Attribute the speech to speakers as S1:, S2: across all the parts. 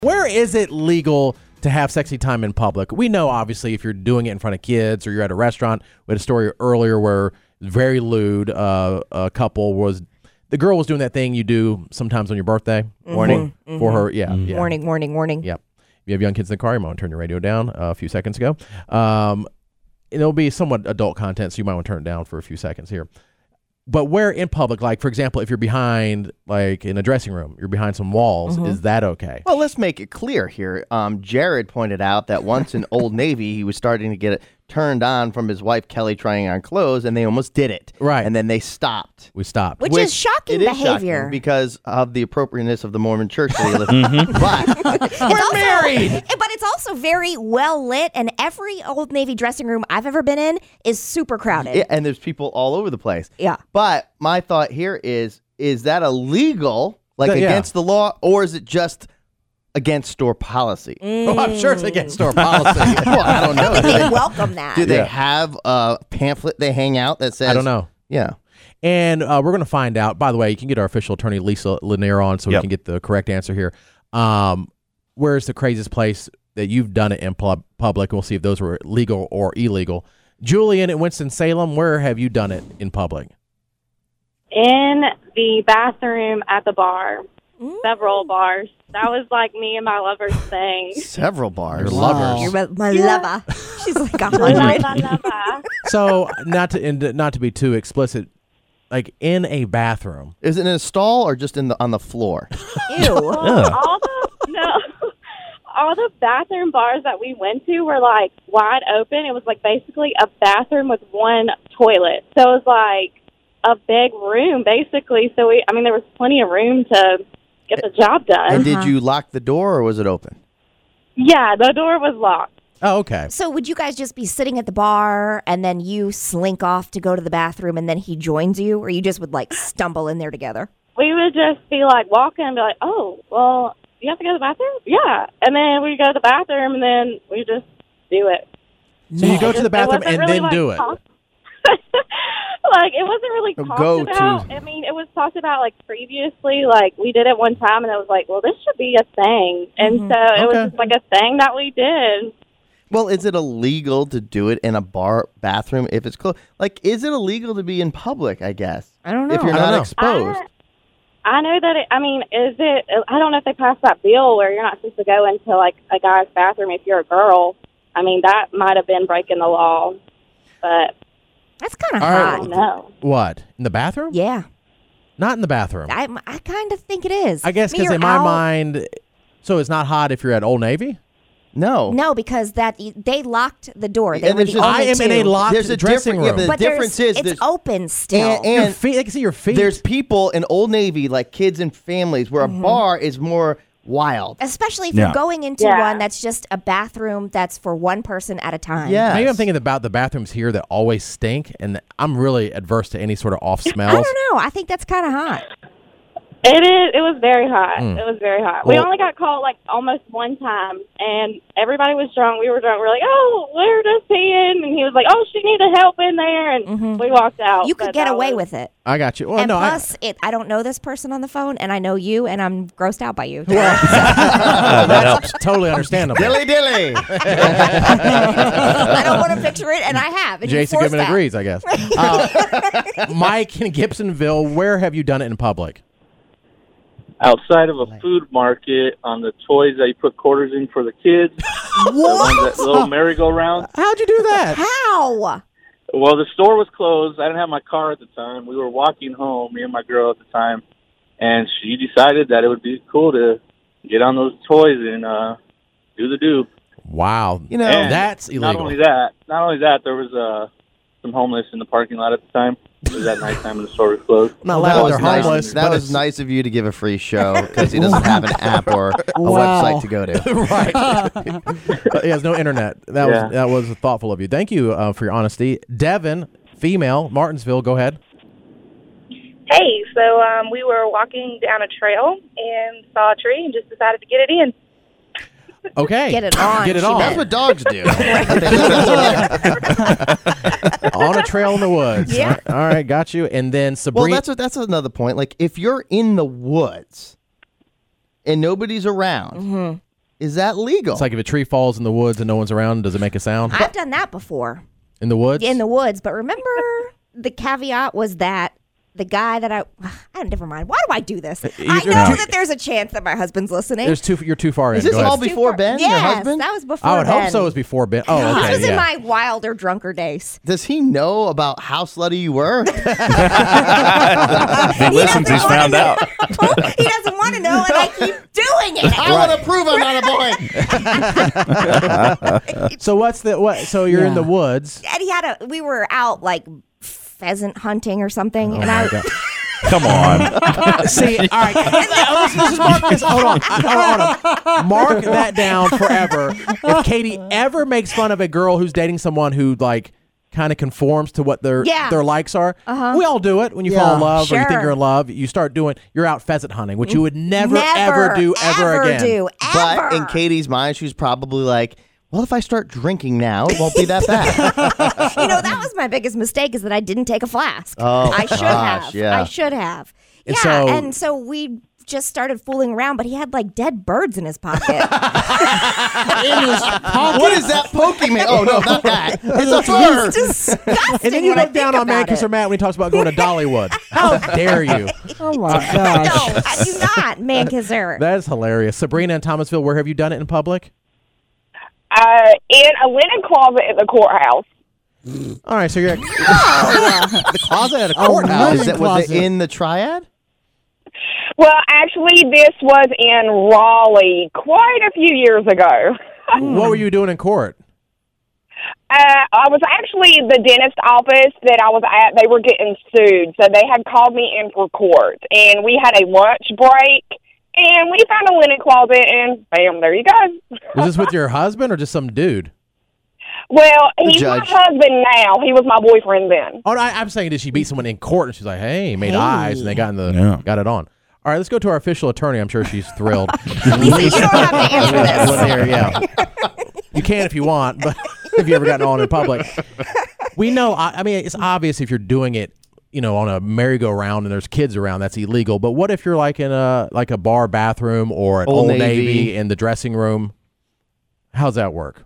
S1: Where is it legal to have sexy time in public? We know, obviously, if you're doing it in front of kids or you're at a restaurant. We had a story earlier where very lewd a couple was, the girl was doing that thing you do sometimes on your birthday.
S2: Warning.
S1: For her, yeah.
S3: Warning.
S1: Yep. If you have young kids in the car, you might want to turn your radio down a few seconds ago. It'll be somewhat adult content, so you might want to turn it down for a few seconds here. But where in public, like, for example, if you're behind, like, in a dressing room, you're behind some walls, is that okay?
S2: Well, let's make it clear here. Jared pointed out that once in Old Navy, he was starting to get it turned on from his wife, Kelly, trying on clothes, and they almost did it.
S1: Right.
S2: And then they stopped.
S1: We stopped.
S3: Which is shocking
S2: It is
S3: behavior.
S2: shocking because of the appropriateness of the Mormon church that he lives in. But
S1: We're married!
S3: But it's also very well lit, and every Old Navy dressing room I've ever been in is super crowded.
S2: yeah, and there's people all over the place.
S3: Yeah.
S2: But my thought here is that illegal, like
S1: Yeah.
S2: against the law, or is it just against store policy?
S1: Well, I'm sure it's against store policy.
S2: Well, I don't know.
S3: They welcome that.
S2: Do they
S1: Yeah.
S2: have a pamphlet they hang out that says?
S1: I don't know.
S2: Yeah.
S1: And we're going to find out. By the way, you can get our official attorney, Lisa Lanier, on so we can get the correct answer here. Where's the craziest place that you've done it in public? We'll see if those were legal or illegal. Julian at Winston-Salem, where have you done it in public?
S4: In the bathroom at the bar. Several bars. That was like me and my lover's thing.
S2: Several bars.
S1: Your lovers.
S3: You're my lover. She's like a
S4: Love,
S3: 100.
S4: love, love.
S1: So not to be too explicit, like in a bathroom.
S2: Is it in a stall or just on the floor?
S3: Ew.
S4: All the bathroom bars that we went to were like wide open. It was like basically a bathroom with one toilet. So it was like a big room basically. So there was plenty of room to get the job done.
S2: And did you lock the door or was it open?
S4: Yeah, the door was locked.
S1: Oh, okay.
S3: So would you guys just be sitting at the bar and then you slink off to go to the bathroom and then he joins you, or you just would like stumble in there together?
S4: We would just be like walking and be like, oh, well, you have to go to the bathroom? Yeah. And then we go to the bathroom and then we just do it.
S1: So you go to the bathroom
S4: It
S1: and
S4: wasn't
S1: then
S4: really,
S1: do it.
S4: Like, it wasn't really talked
S2: Go
S4: about.
S2: to.
S4: I mean, it was talked about, like, previously. Like, we did it one time, and it was like, well, this should be a thing. And so it was just, like, a thing that we did.
S2: Well, is it illegal to do it in a bar bathroom if it's closed? Like, is it illegal to be in public, I guess?
S3: I don't know.
S2: If you're
S1: I don't
S2: not
S1: know.
S2: exposed.
S4: I know that, is it, I don't know if they passed that bill where you're not supposed to go into, like, a guy's bathroom if you're a girl. I mean, that might have been breaking the law, but
S3: That's kind of
S1: All right.
S4: I
S3: hot.
S4: don't know.
S1: What? In the bathroom?
S3: Yeah.
S1: Not in the bathroom.
S3: I kind of think it is.
S1: I guess
S3: mean,
S1: because in
S3: you're
S1: my
S3: out-
S1: mind, so it's not hot if you're at Old Navy?
S2: No.
S3: No, because they locked the door. They
S2: And
S3: were
S2: there's
S3: the
S2: just-
S3: only
S1: I am
S3: two.
S1: in a locked
S2: There's a
S1: dressing
S2: different- yeah,
S1: room.
S2: but-
S3: But
S2: The difference is
S3: it's
S2: there's-
S3: open still.
S1: Your
S2: And
S1: feet, I can see your feet.
S2: there's people in Old Navy, like kids and families, where a bar is more wild.
S3: Especially if
S5: Yeah.
S3: you're going into
S4: Yeah.
S3: one that's just a bathroom that's for one person at a time.
S2: Yeah.
S1: Maybe I'm thinking about the bathrooms here that always stink, and I'm really adverse to any sort of off
S3: I
S1: smells.
S3: don't know. I think that's kind of hot.
S4: It is. It was very hot. It was very hot. We
S1: Well-
S4: only got caught like almost one time, and everybody was drunk. We were drunk. We were like, "Oh, we're just peeing," and he was like, "Oh, she needed help in there," and we walked out.
S3: You could
S4: But
S3: get
S4: that
S3: away
S4: was-
S3: with it.
S1: I got you. Well,
S3: And
S1: no,
S3: plus, I don't know this person on the phone, and I know you, and I'm grossed out by you.
S1: that's totally understandable.
S2: Dilly dilly.
S3: I don't want to picture it, and I have. And you
S1: Jason
S3: forced
S1: Goodman
S3: that.
S1: agrees, I guess. Mike in Gibsonville, where have you done it in public?
S6: Outside of a food market on the toys that you put quarters in for the kids. The ones that little merry-go-round.
S1: How'd you do that?
S3: How?
S6: Well, the store was closed. I didn't have my car at the time. We were walking home, me and my girl at the time, and she decided that it would be cool to get on those toys and do the do.
S1: Wow.
S2: You know,
S6: And
S1: that's illegal.
S6: Not only that, there was some homeless in the parking lot at the time. It was at nighttime and the store was closed.
S1: Not
S2: Well,
S1: allowed
S2: that
S1: when they're
S2: was nice.
S1: homeless.
S2: That
S1: but
S2: was
S1: it's-
S2: nice of you to give a free show because he doesn't have an app or a website to go to.
S1: Right. He has no internet. That was thoughtful of you. Thank you for your honesty. Devin, female, Martinsville, go ahead.
S7: Hey, so we were walking down a trail and saw a tree and just decided to get it in.
S1: Okay.
S3: Get it on.
S1: Get it
S3: she
S1: on.
S2: That's what dogs do.
S1: On a trail in the woods.
S3: Yeah.
S1: All right, got you. And then Sabrina.
S2: Well, that's another point. Like, if you're in the woods and nobody's around, is that legal?
S1: It's like if a tree falls in the woods and no one's around, does it make a sound?
S3: I've done that before.
S1: In the woods?
S3: In the woods. But remember, the caveat was that the guy that never mind. Why do I do this? I know that there's a chance that my husband's listening.
S1: You're too far in.
S2: Is this all before Ben, your
S3: yes,
S2: husband?
S3: that was before
S1: I would
S3: Ben.
S1: hope so. It was before Ben. Oh, okay.
S3: This was in my wilder, drunker days.
S2: Does he know about how slutty you were?
S5: If he listens, he's found out.
S3: He doesn't want to know, and I keep doing it.
S2: I want to prove I'm not a boy.
S1: So So you're in the woods.
S3: And we were out like pheasant hunting or something, and
S5: Come on.
S1: See, all right. Let's mark this. Hold on. Mark that down forever. If Katie ever makes fun of a girl who's dating someone who like kind of conforms to what their likes are, we all do it when you fall in love or you think you're in love. You start you're out pheasant hunting, which you would never ever do ever again.
S2: But in Katie's mind, she was probably like, well, if I start drinking now, it won't be that bad.
S3: That was my biggest mistake is that I didn't take a flask.
S2: Oh,
S3: I should have.
S2: Yeah.
S3: I should have.
S1: And
S3: and so we just started fooling around, but he had like dead birds in his pocket.
S2: What is that poking me? Oh, no, not that. It's a bird.
S3: It's disgusting.
S1: And then you look down on Man Kisser Matt when he talks about going to Dollywood. How dare you?
S8: Oh, my gosh.
S3: No, I do not, Man Kisser.
S1: That is hilarious. Sabrina in Thomasville, where have you done it in public?
S9: In a linen closet at the courthouse.
S1: All right, so you're at the closet at a courthouse.
S2: Was it in the Triad?
S9: Well, actually, this was in Raleigh quite a few years ago.
S1: What were you doing in court?
S9: I was actually the dentist office that I was at. They were getting sued, so they had called me in for court, and we had a lunch break. And we found a linen closet, and bam, there you go.
S1: Was this with your husband or just some dude?
S9: Well, he's my husband now. He was my boyfriend then.
S1: Oh, no, I'm saying, did she beat someone in court? And she's like, hey, made eyes, and they got it on. All right, let's go to our official attorney. I'm sure she's thrilled.
S3: Lisa, you don't have to answer this.
S1: You can if you want, but if you ever gotten on in public. We know, I mean, it's obvious if you're doing it, on a merry-go-round and there's kids around, that's illegal. But what if you're like in a bar bathroom or an Old Navy in the dressing room? How's that work?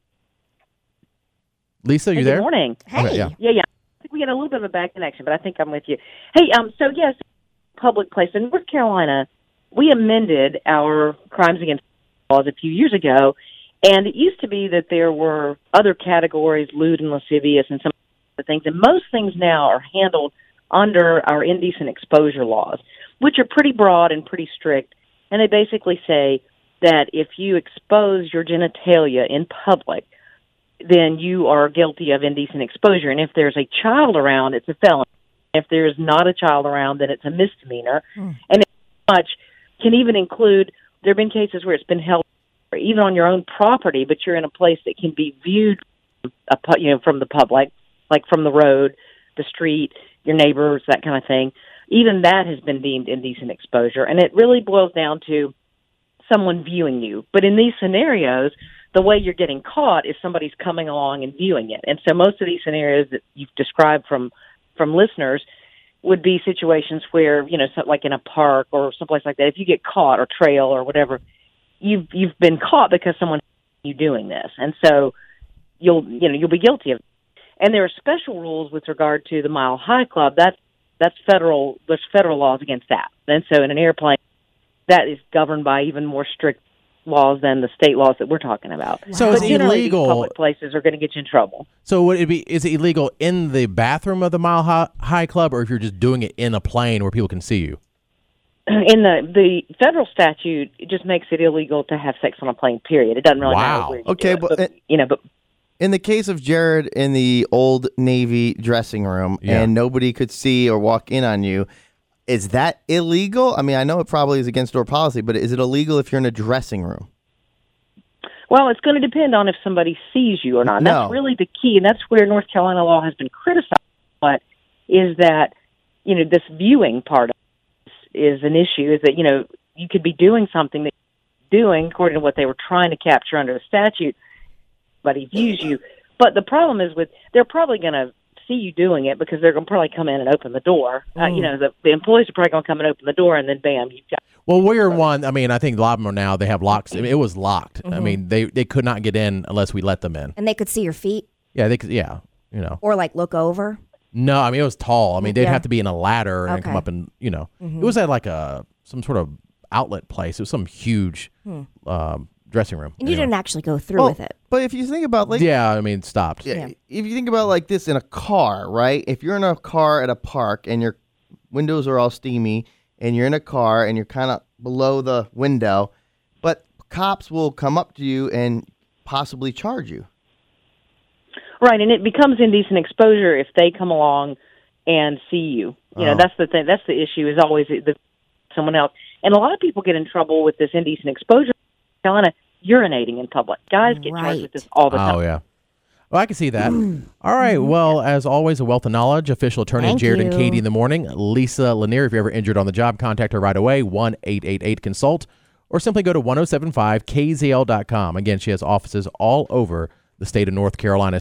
S1: Lisa, you there?
S10: Good morning.
S3: Hey.
S1: Okay,
S10: yeah. I think we had a little bit of a bad connection, but I think I'm with you. Hey, so yes, public place in North Carolina, we amended our crimes against laws a few years ago, and it used to be that there were other categories, lewd and lascivious, and some other things, and most things now are handled under our indecent exposure laws, which are pretty broad and pretty strict, and they basically say that if you expose your genitalia in public, then you are guilty of indecent exposure, and if there's a child around, it's a felony. If there's not a child around, then it's a misdemeanor, and it much can even include, there have been cases where it's been held even on your own property, but you're in a place that can be viewed from the public, like from the road, the street, your neighbors, that kind of thing. Even that has been deemed indecent exposure, and it really boils down to someone viewing you. But in these scenarios, the way you're getting caught is somebody's coming along and viewing it. And so most of these scenarios that you've described from listeners would be situations where, like in a park or someplace like that, if you get caught or trail or whatever, you've been caught because someone you doing this. And so you'll be guilty of it. And there are special rules with regard to the Mile High Club. That's federal. There's federal laws against that. And so in an airplane, that is governed by even more strict laws than the state laws that we're talking about.
S1: So it's illegal.
S10: Public places are going to get you in trouble.
S1: So is it illegal in the bathroom of the Mile High Club, or if you're just doing it in a plane where people can see you?
S10: In the federal statute, it just makes it illegal to have sex on a plane, period. It doesn't really matter where you do it. But
S2: in the case of Jared in the Old Navy dressing room and nobody could see or walk in on you, is that illegal? I mean, I know it probably is against door policy, but is it illegal if you're in a dressing room?
S10: Well, it's going to depend on if somebody sees you or not. And that's really the key, and that's where North Carolina law has been criticized. But is that, this viewing part of it is an issue, is that, you could be doing something that you're doing according to what they were trying to capture under the statute, but he views you. But the problem is they're probably going to see you doing it because they're going to probably come in and open the door. The employees are probably going to come and open the door, and then bam, you've got.
S1: Well, we're one. I mean, I think a lot of them now they have locks. I mean, it was locked. I mean, they could not get in unless we let them in.
S3: And they could see your feet.
S1: Yeah, they could. Yeah,
S3: Or like look over.
S1: No, I mean it was tall. I mean they'd have to be in a ladder and come up and it was at like some sort of outlet place. It was some huge dressing room.
S3: And you didn't actually go through with it.
S2: But if you think about
S1: stopped.
S2: Yeah. If you think about like this in a car, right? If you're in a car at a park and your windows are all steamy and you're in a car and you're kind of below the window, but cops will come up to you and possibly charge you.
S10: Right, and it becomes indecent exposure if they come along and see you. That's the thing. That's the issue. Is always someone else, and a lot of people get in trouble with this indecent exposure. Kind of urinating in public. Guys get charged with this all the time.
S1: Oh yeah. Well, I can see that. All right. Well, as always, a wealth of knowledge. Official attorney Jared and Katie in the morning. Lisa Lanier. If you're ever injured on the job, contact her right away. 1-888-CONSULT, or simply go to 1075kzl.com. Again, she has offices all over the state of North Carolina.